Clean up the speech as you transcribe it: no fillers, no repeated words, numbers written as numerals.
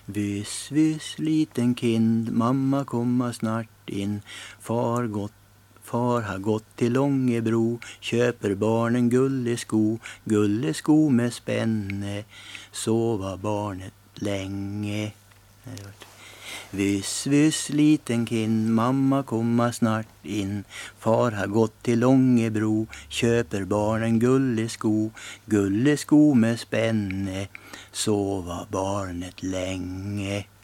Vyss, vyss, liten kind, mamma komma snart in. Far har gått till Långebro, köper barnen gullesko med spänne. Sova barnet länge. Vyss, vyss, liten kind, mamma komma snart in. Far har gått till Långebro, köper barnen gullesko med spänne. Sova barnet länge.